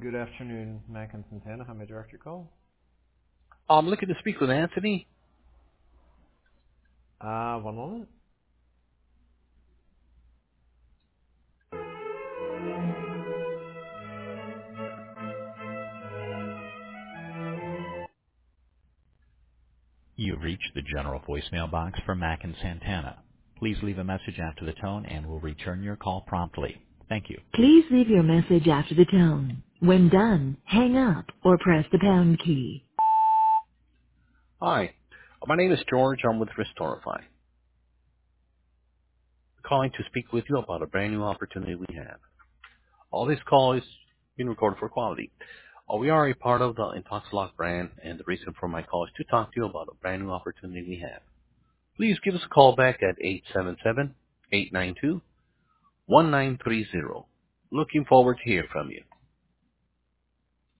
Good afternoon, Mac and Santana. How may I direct your call? I'm looking to speak with Anthony. One moment. You've reached the general voicemail box for Mac and Santana. Please leave a message after the tone and we'll return your call promptly. Thank you. Please leave your message after the tone. When done, hang up or press the pound key. Hi, my name is George. I'm with Restorify. Calling to speak with you about a brand new opportunity we have. All this call is being recorded for quality. We are a part of the Intoxilock brand, and the reason for my call is to talk to you about a brand new opportunity we have. Please give us a call back at 877-892-1930. Looking forward to hear from you.